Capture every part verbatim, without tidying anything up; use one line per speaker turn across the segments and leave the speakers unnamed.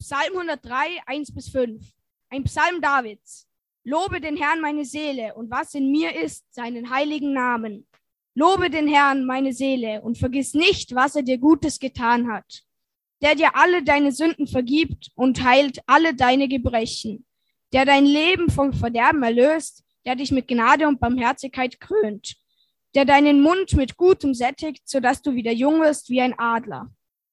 Psalm hundertdrei, eins bis fünf. Ein Psalm Davids. Lobe den Herrn meine Seele und was in mir ist, seinen heiligen Namen. Lobe den Herrn meine Seele und vergiss nicht, was er dir Gutes getan hat. Der dir alle deine Sünden vergibt und heilt alle deine Gebrechen. Der dein Leben vom Verderben erlöst, der dich mit Gnade und Barmherzigkeit krönt. Der deinen Mund mit Gutem sättigt, sodass du wieder jung wirst wie ein Adler.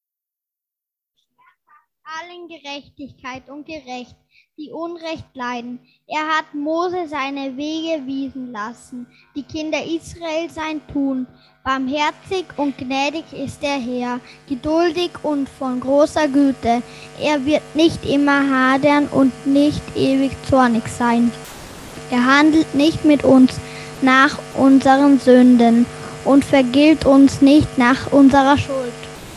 Allen Gerechtigkeit und gerecht, die Unrecht leiden. Er hat Mose seine Wege wiesen lassen, die Kinder Israel sein Tun. Barmherzig und gnädig ist der Herr, geduldig und von großer Güte. Er wird nicht immer hadern und nicht ewig zornig sein. Er handelt nicht mit uns nach unseren Sünden und vergilt uns nicht nach unserer Schuld.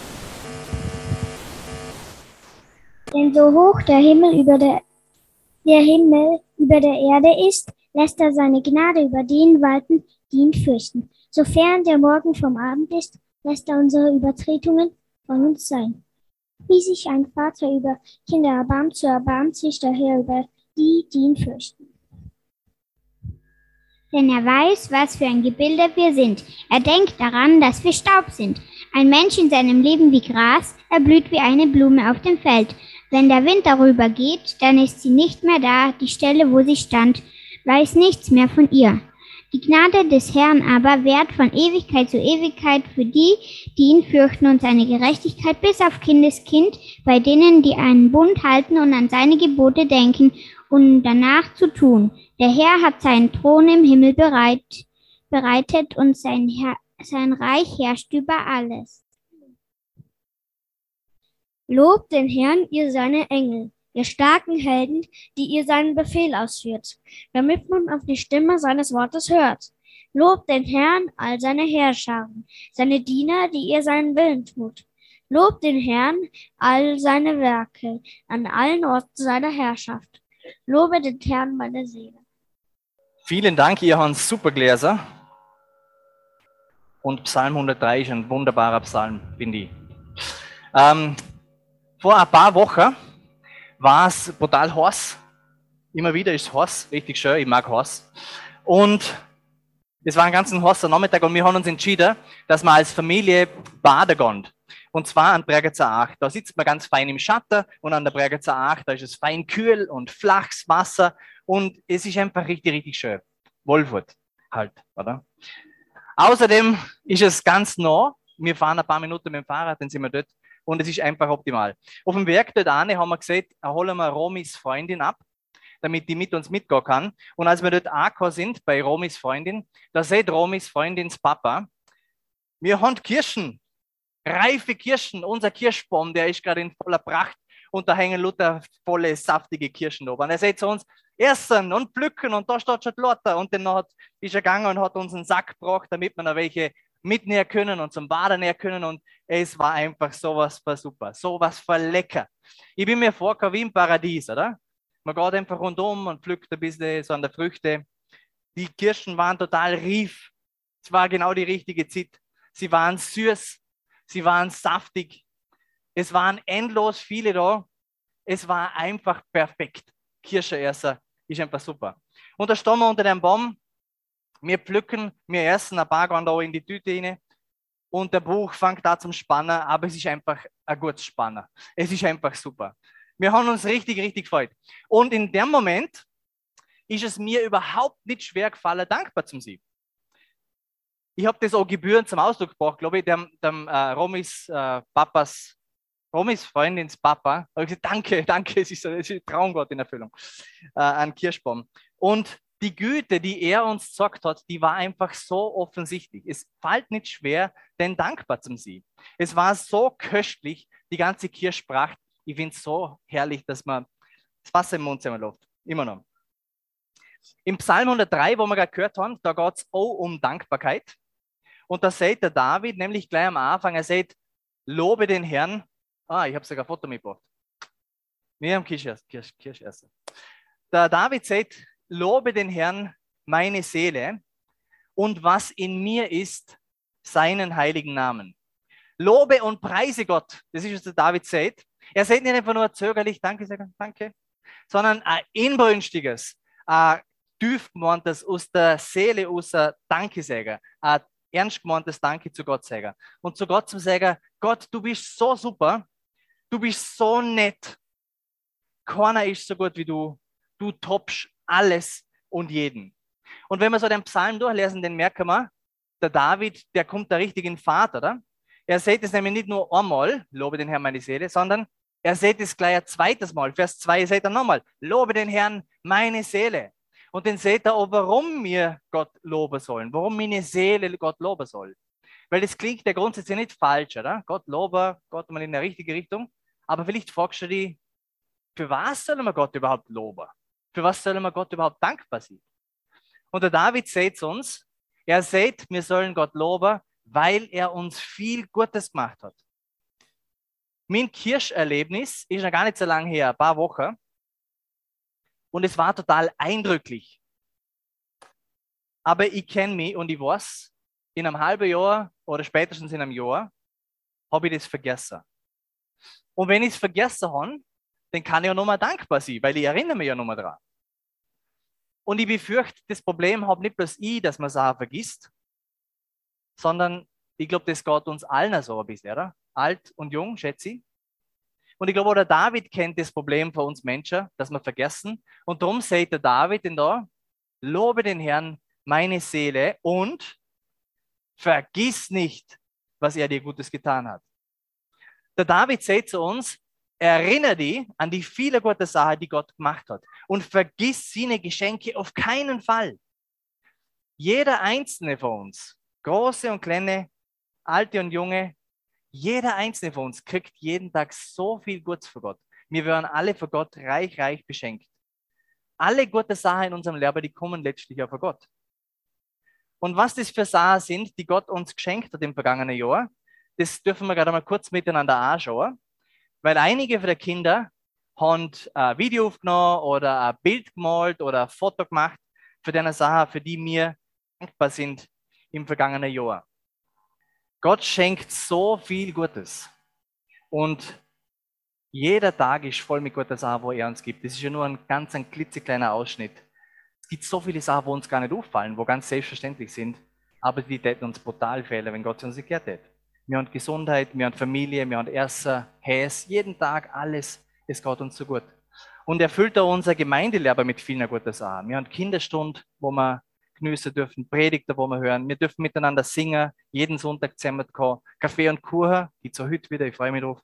Denn so hoch der Himmel über der, der Himmel über der Erde ist, lässt er seine Gnade über den walten, die ihn fürchten. Sofern der Morgen vom Abend ist, lässt er unsere Übertretungen von uns sein. Wie sich ein Vater über Kinder erbarmt, so erbarmt sich der Herr über die, die ihn fürchten.
Denn er weiß, was für ein Gebilde wir sind. Er denkt daran, dass wir Staub sind. Ein Mensch in seinem Leben wie Gras, er blüht wie eine Blume auf dem Feld. Wenn der Wind darüber geht, dann ist sie nicht mehr da, die Stelle, wo sie stand, weiß nichts mehr von ihr. Die Gnade des Herrn aber währt von Ewigkeit zu Ewigkeit für die, die ihn fürchten, und seine Gerechtigkeit bis auf Kindeskind, bei denen, die einen Bund halten und an seine Gebote denken, um danach zu tun. Der Herr hat seinen Thron im Himmel bereit, bereitet und sein, Herr, sein Reich herrscht über alles.
Lobt den Herrn, ihr seine Engel, ihr starken Helden, die ihr seinen Befehl ausführt, damit man auf die Stimme seines Wortes hört. Lobt den Herrn, all seine Heerscharen, seine Diener, die ihr seinen Willen tut. Lobt den Herrn, all seine Werke, an allen Orten seiner Herrschaft. Lobe den Herrn, meine Seele.
Vielen Dank, ihr habt super gelesen. Und Psalm hundertdrei ist ein wunderbarer Psalm, finde ich. Ähm, vor ein paar Wochen war es brutal heiß. Immer wieder ist es heiß, richtig schön, ich mag heiß. Und es war ein ganz heißer Nachmittag und wir haben uns entschieden, dass wir als Familie baden gehen. Und zwar an Bregenzer Acht. Da sitzt man ganz fein im Schatten und an der Bregenzer Acht, da ist es fein kühl und flaches Wasser und es ist einfach richtig, richtig schön. Wolfurt halt, oder? Außerdem ist es ganz nah. Wir fahren ein paar Minuten mit dem Fahrrad, dann sind wir dort und es ist einfach optimal. Auf dem Weg dort an haben wir gesagt, holen wir Romis Freundin ab, damit die mit uns mitgehen kann. Und als wir dort angekommen sind, bei Romis Freundin, da sieht Romis Freundins Papa, wir haben Kirschen, reife Kirschen, unser Kirschbaum, der ist gerade in voller Pracht und da hängen lauter volle, saftige Kirschen oben. Und er sagt zu uns, essen und pflücken und da steht schon die Lotte. Und dann hat, ist er gegangen und hat uns einen Sack gebracht, damit wir noch welche mitnehmen können und zum Baden näher können und es war einfach sowas für super, sowas für lecker. Ich bin mir vorgekommen wie im Paradies, oder? Man geht einfach rundum und pflückt ein bisschen so an der Früchte. Die Kirschen waren total reif. Es war genau die richtige Zeit. Sie waren süß, sie waren saftig. Es waren endlos viele da. Es war einfach perfekt. Kirschenesser ist einfach super. Und da stehen wir unter dem Baum. Wir pflücken, wir essen, ein paar gehen da in die Tüte rein und der Buch fängt da zum Spannen, aber es ist einfach ein gutes Spannen. Es ist einfach super. Wir haben uns richtig, richtig gefreut. Und in dem Moment ist es mir überhaupt nicht schwer gefallen, dankbar zu sein. Ich habe das auch gebührend zum Ausdruck gebracht, glaube ich, dem, dem äh, Romis äh, Papas, Romis Freundins Papa. Da habe ich gesagt, danke, danke, es ist, es ist ein Traumgott in Erfüllung, äh, ein Kirschbaum. Und die Güte, die er uns gesagt hat, die war einfach so offensichtlich. Es fällt nicht schwer, denn dankbar zu sein. Es war so köstlich, die ganze Kirschpracht. Ich finde es so herrlich, dass man das Wasser im Mund zusammenläuft. Immer noch. Im Psalm hundertdrei, wo wir gerade gehört haben, da geht es auch um Dankbarkeit. Und da sagt der David, nämlich gleich am Anfang, er sagt, lobe den Herrn. Ah, ich habe sogar ein Foto mitgebracht. Wir haben Kirschessen. Kirsch, Kirschessen. Der David sagt, lobe den Herrn, meine Seele, und was in mir ist, seinen heiligen Namen. Lobe und preise Gott. Das ist, was der David sagt. Er sagt nicht einfach nur zögerlich, danke, sagen, danke, sondern ein inbrünstiges, ein tief gemeintes, aus der Seele, aus der Danke sagen, ein ernst gemeintes Danke zu Gott sagen. Und zu Gott zu sagen, Gott, du bist so super, du bist so nett, keiner ist so gut wie du, du toppst alles und jeden. Und wenn wir so den Psalm durchlesen, den merken wir, der David, der kommt da richtig in Fahrt, oder? Er sagt es nämlich nicht nur einmal, lobe den Herrn meine Seele, sondern er sagt es gleich ein zweites Mal. Vers zwei sagt er nochmal, lobe den Herrn meine Seele. Und dann sagt er auch, warum wir Gott loben sollen, warum meine Seele Gott loben soll. Weil das klingt ja grundsätzlich nicht falsch, oder? Gott loben, Gott mal in der richtige Richtung. Aber vielleicht fragst du dich, für was sollen wir Gott überhaupt loben? Für was sollen wir Gott überhaupt dankbar sein? Und der David sagt uns, er sagt, wir sollen Gott loben, weil er uns viel Gutes gemacht hat. Mein Kirscherlebnis ist noch gar nicht so lange her, ein paar Wochen. Und es war total eindrücklich. Aber ich kenne mich und ich weiß, in einem halben Jahr oder spätestens in einem Jahr habe ich das vergessen. Und wenn ich es vergessen habe, dann kann ich ja nochmal dankbar sein, weil ich erinnere mich ja nochmal dran. Und ich befürchte, das Problem habe nicht bloß ich, dass man es auch vergisst, sondern ich glaube, das geht uns allen so ein bisschen, oder? Alt und jung, schätze ich. Und ich glaube, auch der David kennt das Problem von uns Menschen, dass wir vergessen. Und darum sagt der David denn da, lobe den Herrn meine Seele und vergiss nicht, was er dir Gutes getan hat. Der David sagt zu uns, erinnere dich an die viele gute Sachen, die Gott gemacht hat. Und vergiss seine Geschenke auf keinen Fall. Jeder einzelne von uns, große und kleine, alte und junge, jeder einzelne von uns kriegt jeden Tag so viel Gutes von Gott. Wir werden alle von Gott reich, reich beschenkt. Alle gute Sachen in unserem Leben, die kommen letztlich auch von Gott. Und was das für Sachen sind, die Gott uns geschenkt hat im vergangenen Jahr, das dürfen wir gerade mal kurz miteinander anschauen. Weil einige von den Kindern haben ein Video aufgenommen oder ein Bild gemalt oder ein Foto gemacht für diese Sachen, für die wir dankbar sind im vergangenen Jahr. Gott schenkt so viel Gutes. Und jeder Tag ist voll mit guten Sachen, wo er uns gibt. Das ist ja nur ein ganz ein klitzekleiner Ausschnitt. Es gibt so viele Sachen, wo uns gar nicht auffallen, wo ganz selbstverständlich sind, aber die täten uns brutal fehlen, wenn Gott sie uns nicht gehört hätte. Wir haben Gesundheit, wir haben Familie, wir haben Essen, Häs, jeden Tag alles, es geht uns so gut. Und er füllt auch unser Gemeindelehrer mit vielen guten Sachen. Wir haben Kinderstunde, wo wir genießen dürfen, Predigten, wo wir hören. Wir dürfen miteinander singen, jeden Sonntag zusammen kommen. Kaffee und Kuchen, gibt es auch heute wieder, ich freue mich drauf.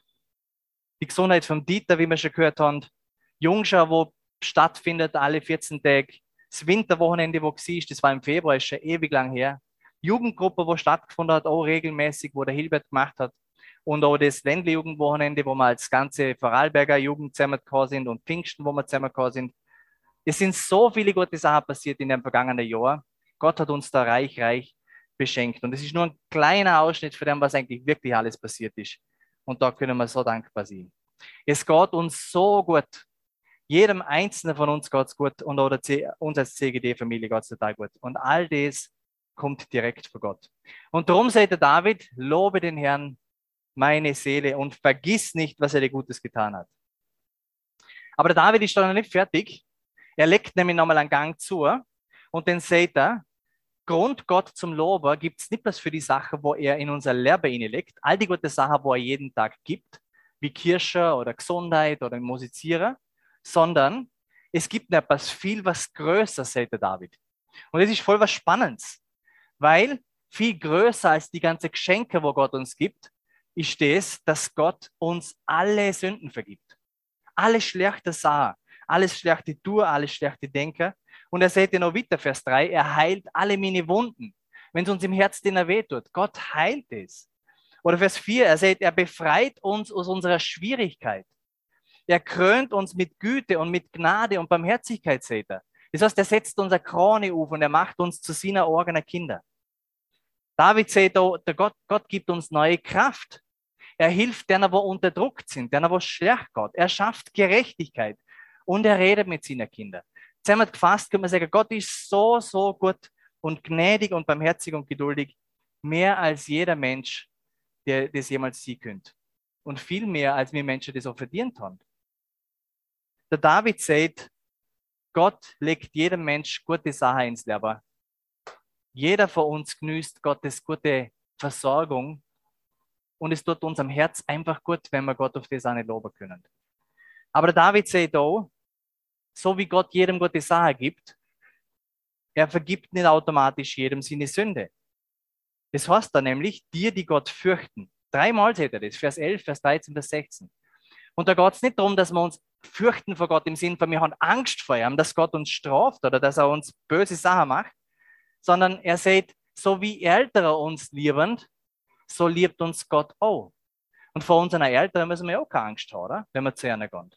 Die Gesundheit vom Dieter, wie wir schon gehört haben. Jungschau, wo stattfindet alle vierzehn Tage. Das Winterwochenende, wo war, das war im Februar, ist schon ewig lang her. Jugendgruppe, wo stattgefunden hat, auch regelmäßig, wo der Hilbert gemacht hat. Und auch das Ländle-Jugendwochenende, wo wir als ganze Vorarlberger Jugend zusammengekommen sind und Pfingsten, wo wir zusammengekommen sind. Es sind so viele gute Sachen passiert in dem vergangenen Jahr. Gott hat uns da reich, reich beschenkt. Und es ist nur ein kleiner Ausschnitt von dem, was eigentlich wirklich alles passiert ist. Und da können wir so dankbar sein. Es geht uns so gut. Jedem Einzelnen von uns geht es gut und auch der uns als C G D-Familie geht es total gut. Und all das kommt direkt von Gott. Und darum sagt der David, lobe den Herrn, meine Seele, und vergiss nicht, was er dir Gutes getan hat. Aber der David ist noch nicht fertig. Er legt nämlich nochmal einen Gang zu und dann sagt er, Grund Gott zum Loben gibt es nicht bloß für die Sachen, wo er in unser Leben hineinlegt, all die guten Sachen, wo er jeden Tag gibt, wie Kirche oder Gesundheit oder Musizieren, sondern es gibt noch etwas viel, was größer, sagt der David. Und das ist voll was Spannendes, weil viel größer als die ganzen Geschenke, wo Gott uns gibt, ist das, dass Gott uns alle Sünden vergibt. Alle schlechte Sachen, alles schlechte Tun, alles schlechte Denken. Und er sagt ja noch weiter, Vers drei, er heilt alle meine Wunden. Wenn es uns im Herzen weh tut, Gott heilt es. Oder Vers vier, er sagt, er befreit uns aus unserer Schwierigkeit. Er krönt uns mit Güte und mit Gnade und Barmherzigkeit, sagt er. Das heißt, er setzt unsere Krone auf und er macht uns zu seinen eigenen Kindern. David sagt, der Gott, Gott gibt uns neue Kraft. Er hilft denen, die unterdrückt sind, denen, wo es schlecht geht. Er schafft Gerechtigkeit und er redet mit seinen Kindern. Zusammengefasst kann man sagen, Gott ist so, so gut und gnädig und barmherzig und geduldig, mehr als jeder Mensch, der das jemals sein könnte. und viel mehr, als wir Menschen das auch verdient haben. Der David sagt, Gott legt jedem Mensch gute Sachen ins Leben. Jeder von uns genießt Gottes gute Versorgung und es tut unserem Herz einfach gut, wenn wir Gott auf das auch nicht loben können. Aber der David sagt auch, so wie Gott jedem gute Sachen gibt, er vergibt nicht automatisch jedem seine Sünde. Das heißt da nämlich, die, die Gott fürchten. Dreimal sagt er das, Vers elf, Vers dreizehn, Vers sechzehn. Und da geht es nicht darum, dass wir uns fürchten vor Gott im Sinn von, wir haben Angst vor ihm, dass Gott uns straft oder dass er uns böse Sachen macht, sondern er sagt, so wie Ältere uns lieben, so liebt uns Gott auch. Und vor unseren Eltern müssen wir auch keine Angst haben, oder? Wenn wir zu ihnen gehen.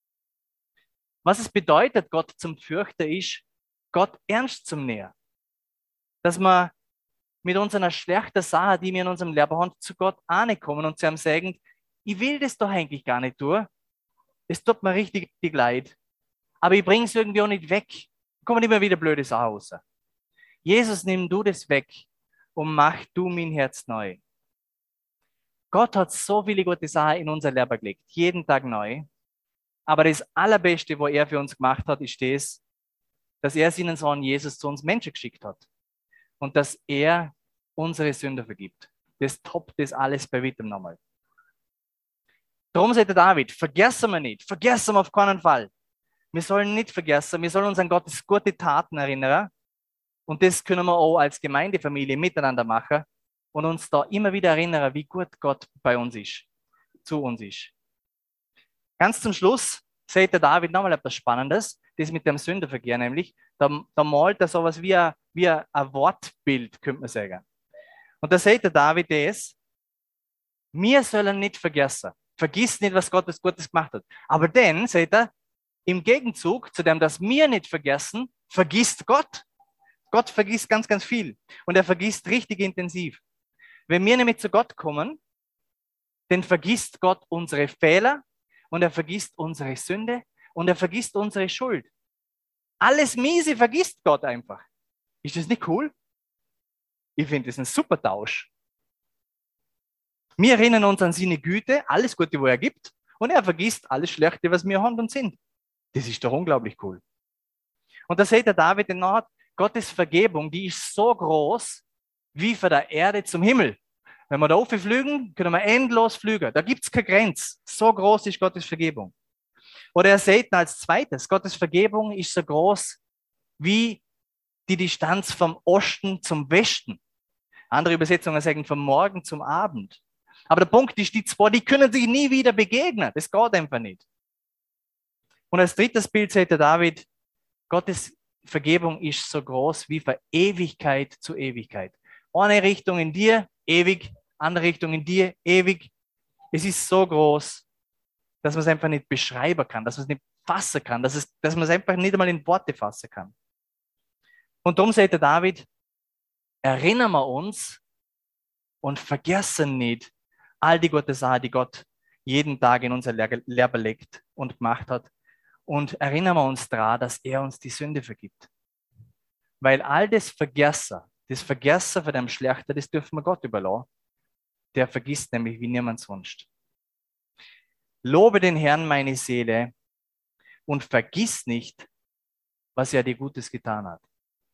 Was es bedeutet, Gott zum Fürchten, ist, Gott ernst zu nehmen. Dass wir mit unseren schlechten Sachen, die wir in unserem Leben haben, zu Gott ankommen und zu ihm sagen, ich will das doch eigentlich gar nicht tun. Es tut mir richtig, richtig leid. Aber ich bringe es irgendwie auch nicht weg. Da kommen immer wieder blöde Sachen raus. Jesus, nimm du das weg und mach du mein Herz neu. Gott hat so viele gute Sachen in unser Leben gelegt, jeden Tag neu. Aber das Allerbeste, was er für uns gemacht hat, ist das, dass er seinen Sohn Jesus zu uns Menschen geschickt hat. Und dass er unsere Sünde vergibt. Das toppt das alles bei weitem nochmal. Darum sagt der David, vergessen wir nicht, vergessen wir auf keinen Fall. Wir sollen nicht vergessen, wir sollen uns an Gottes gute Taten erinnern. Und das können wir auch als Gemeindefamilie miteinander machen und uns da immer wieder erinnern, wie gut Gott bei uns ist, zu uns ist. Ganz zum Schluss sagt der David nochmal etwas Spannendes, das mit dem Sündenverkehr nämlich. Da, da malt er sowas wie ein, wie ein Wortbild, könnte man sagen. Und da sagt der David das, wir sollen nicht vergessen. Vergiss nicht, was Gott Gutes gemacht hat. Aber dann, sagt er, im Gegenzug zu dem, dass wir nicht vergessen, vergisst Gott. Gott vergisst ganz, ganz viel. Und er vergisst richtig intensiv. Wenn wir nämlich zu Gott kommen, dann vergisst Gott unsere Fehler und er vergisst unsere Sünde und er vergisst unsere Schuld. Alles Miese vergisst Gott einfach. Ist das nicht cool? Ich finde das ein super Tausch. Wir erinnern uns an seine Güte, alles Gute, wo er gibt, und er vergisst alles Schlechte, was wir haben und sind. Das ist doch unglaublich cool. Und da sagt der David in Nord, Gottes Vergebung, die ist so groß, wie von der Erde zum Himmel. Wenn wir da oben fliegen, können wir endlos fliegen. Da gibt es keine Grenze. So groß ist Gottes Vergebung. Oder er sagt als zweites, Gottes Vergebung ist so groß wie die Distanz vom Osten zum Westen. Andere Übersetzungen sagen vom Morgen zum Abend. Aber der Punkt ist, die zwei, die können sich nie wieder begegnen. Das geht einfach nicht. Und als drittes Bild sagt der David, Gottes Vergebung ist so groß wie von Ewigkeit zu Ewigkeit. Eine Richtung in dir, ewig, andere Richtung in dir, ewig. Es ist so groß, dass man es einfach nicht beschreiben kann, dass man es nicht fassen kann, dass, es, dass man es einfach nicht einmal in Worte fassen kann. Und darum sagt der David, erinnern wir uns und vergessen nicht all die guten Sachen, die Gott jeden Tag in unser Leben legt und gemacht hat. Und erinnern wir uns daran, dass er uns die Sünde vergibt. Weil all das Vergessen, das Vergessen von dem Schlechten, das dürfen wir Gott überlassen. Der vergisst nämlich wie niemand sonst. Lobe den Herrn, meine Seele, und vergiss nicht, was er dir Gutes getan hat.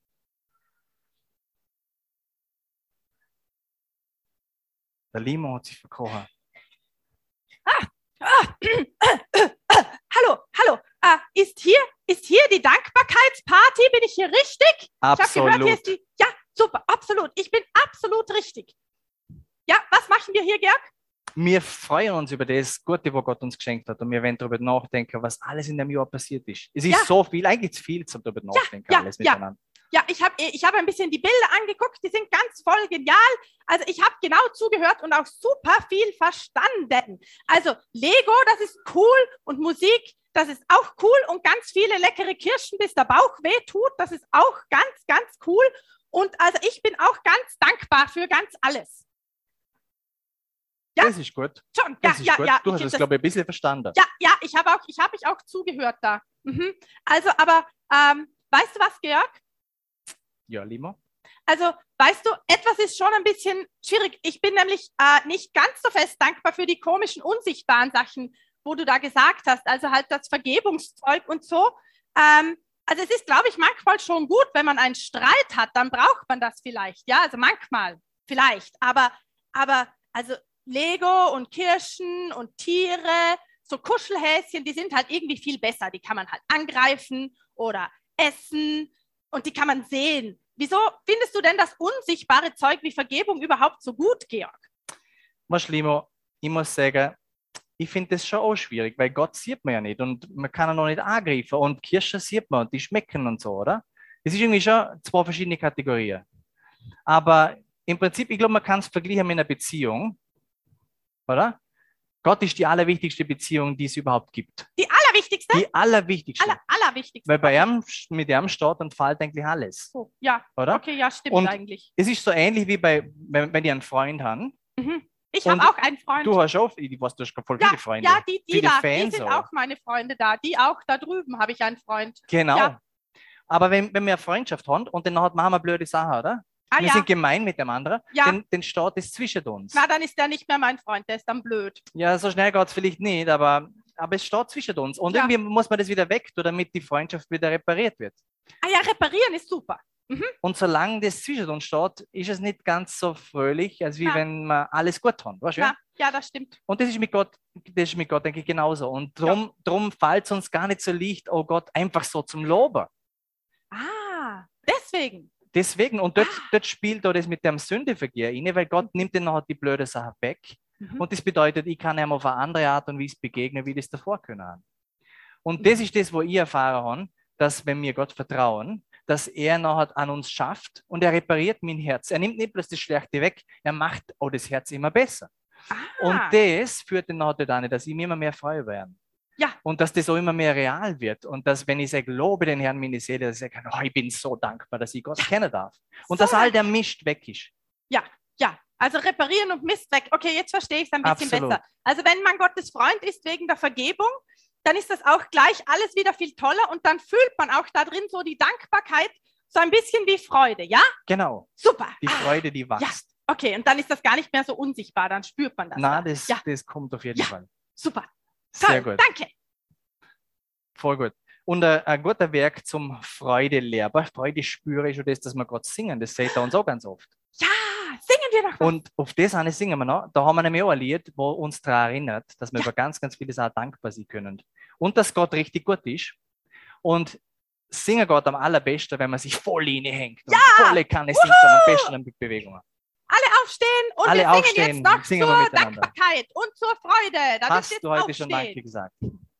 Der Limo hat sich verkrochen.
Ah, ah, äh, äh, äh, hallo, hallo. Ah, ist hier, ist hier die Dankbarkeitsparty? Bin ich hier richtig?
Absolut.
Ich habe gehört, hier ist die. Ja, super, absolut. Ich bin absolut richtig. Ja, was machen wir hier, Georg?
Wir freuen uns über das Gute, was Gott uns geschenkt hat. Und wir werden darüber nachdenken, was alles in dem Jahr passiert ist. Es ist
Ja.
so viel, eigentlich zu viel zum darüber nachdenken,
ja,
alles
ja.
miteinander.
Ja, ich habe ich hab ein bisschen die Bilder angeguckt, die sind ganz voll genial. Also ich habe genau zugehört und auch super viel verstanden. Also Lego, das ist cool und Musik, das ist auch cool und ganz viele leckere Kirschen, bis der Bauch weh tut, das ist auch ganz, ganz cool. Und also ich bin auch ganz dankbar für ganz alles. Ja.
Das ist gut.
Schon, ja,
Das ist
ja,
gut.
ja.
Du
ich
hast
find
es,
das-
glaube ich, ein bisschen verstanden.
Ja, ja, ich habe auch, ich habe mich auch zugehört da. Mhm. Also, aber ähm, weißt du was, Georg?
Ja, Limo?
Also, weißt du, etwas ist schon ein bisschen schwierig. Ich bin nämlich äh, nicht ganz so fest dankbar für die komischen, unsichtbaren Sachen, wo du da gesagt hast. Also halt das Vergebungszeug und so. Ähm, also es ist, glaube ich, manchmal schon gut, wenn man einen Streit hat, dann braucht man das vielleicht. Ja, also manchmal vielleicht. Aber, aber also Lego und Kirschen und Tiere, so Kuschelhäschen, die sind halt irgendwie viel besser. Die kann man halt angreifen oder essen und die kann man sehen. Wieso findest du denn das unsichtbare Zeug wie Vergebung überhaupt so gut, Georg?
Was Limo, ich muss sagen, ich finde das schon auch schwierig, weil Gott sieht man ja nicht und man kann ihn noch nicht angreifen und Kirschen sieht man und die schmecken und so, oder? Es ist irgendwie schon zwei verschiedene Kategorien. Aber im Prinzip, ich glaube, man kann es vergleichen mit einer Beziehung, oder? Gott ist die allerwichtigste Beziehung, die es überhaupt gibt.
Die allerwichtigste?
Die allerwichtigste.
Aller, allerwichtigste.
Weil bei ihm, mit ihm steht und fällt eigentlich alles.
So, ja,
oder?
Okay, ja, stimmt
und
eigentlich.
Es ist so ähnlich wie bei, wenn, wenn die einen Freund haben.
Mhm. Ich habe auch einen Freund.
Du hast auch, ich weiß, du hast voll
ja,
viele Freunde.
Ja, die, die
viele
da,
Fans
die sind
auch.
auch meine Freunde da. Die auch, da drüben habe ich einen Freund.
Genau.
Ja.
Aber wenn, wenn wir eine Freundschaft haben und dann machen wir blöde Sachen, oder?
Ah,
wir
ja.
sind gemein mit dem anderen,
ja.
dann, dann steht es zwischen uns.
Na, dann ist der nicht mehr mein Freund, der ist dann blöd.
Ja, so schnell geht es vielleicht nicht, aber, aber es steht zwischen uns. Und
ja.
irgendwie muss man das wieder weg, damit die Freundschaft wieder repariert wird.
Ah ja, reparieren ist super. Mhm.
Und solange das zwischen uns steht, ist es nicht ganz so fröhlich, als wie
Na.
wenn wir alles gut haben. Weißt du?
Na, ja, das stimmt.
Und das ist mit Gott, das ist mit Gott, denke ich, genauso. Und darum ja. drum fällt es uns gar nicht so leicht, oh Gott, einfach so zum Loben.
Ah, deswegen.
Deswegen, und dort, ah. dort spielt auch das mit dem Sündevergehen rein, weil Gott nimmt dann nachher die blöde Sache weg. Mhm. Und das bedeutet, ich kann ihm auf eine andere Art und Weise begegnen, wie das davor können haben. Und mhm. das ist das, wo ich erfahren habe, dass wenn wir Gott vertrauen, dass er nachher an uns schafft und er repariert mein Herz. Er nimmt nicht bloß das Schlechte weg, er macht auch das Herz immer besser.
Ah.
Und das führt dann nachher dazu, dass ich mir immer mehr freue werde.
Ja.
Und dass das auch immer mehr real wird. Und dass, wenn ich sage, lobe den Herrn meine Seele, dass ich sage, oh, ich bin so dankbar, dass ich Gott ja. kennen darf. Und so dass all der Mist weg ist.
Ja, ja. Also reparieren und Mist weg. Okay, jetzt verstehe ich es ein bisschen
Absolut.
besser. Also wenn man Gottes Freund ist wegen der Vergebung, dann ist das auch gleich alles wieder viel toller und dann fühlt man auch da drin so die Dankbarkeit, so ein bisschen wie Freude, ja?
Genau.
Super.
Die Freude, die wächst.
Ja. Okay, und dann ist das gar nicht mehr so unsichtbar, dann spürt man das.
Nein, das,
ja.
das kommt auf jeden
ja.
Fall.
Super.
Sehr
Toll,
gut.
Danke.
Voll gut. Und ein, ein guter Werk zum Freude-Lerber, Freude spüre ich schon das, dass wir Gott singen. Das seht ihr uns auch ganz oft.
Ja, singen wir doch was.
Und auf das eine singen wir noch. Da haben wir nämlich auch ein Lied, wo uns daran erinnert, dass wir ja. über ganz, ganz viele Sachen dankbar sein können. Und dass Gott richtig gut ist. Und singen Gott am allerbesten, wenn man sich voll reinhängt.
Ja!
Und volle Kanne singt und am besten mit Bewegungen.
Alle aufstehen und
Alle
wir singen
aufstehen,
jetzt noch
singen
zur
wir miteinander.
Dankbarkeit und zur Freude. Da
Hast
jetzt
du heute
aufstehen.
schon Danke gesagt?